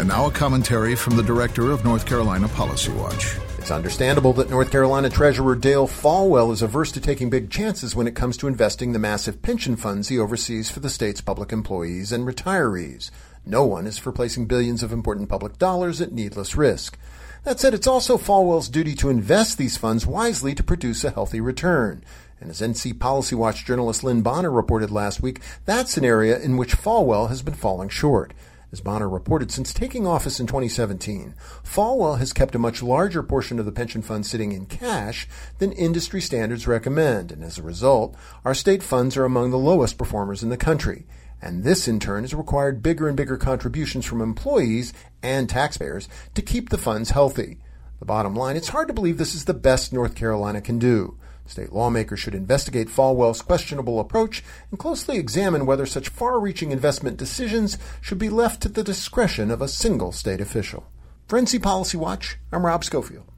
And now a commentary from the director of North Carolina Policy Watch. It's understandable that North Carolina Treasurer Dale Folwell is averse to taking big chances when it comes to investing the massive pension funds he oversees for the state's public employees and retirees. No one is for placing billions of important public dollars at needless risk. That said, it's also Folwell's duty to invest these funds wisely to produce a healthy return. And as NC Policy Watch journalist Lynn Bonner reported last week, that's an area in which Folwell has been falling short. As Bonner reported, since taking office in 2017, Folwell has kept a much larger portion of the pension fund sitting in cash than industry standards recommend, and as a result, our state funds are among the lowest performers in the country. And this, in turn, has required bigger and bigger contributions from employees and taxpayers to keep the funds healthy. The bottom line, it's hard to believe this is the best North Carolina can do. State lawmakers should investigate Folwell's questionable approach and closely examine whether such far-reaching investment decisions should be left to the discretion of a single state official. For NC Policy Watch, I'm Rob Schofield.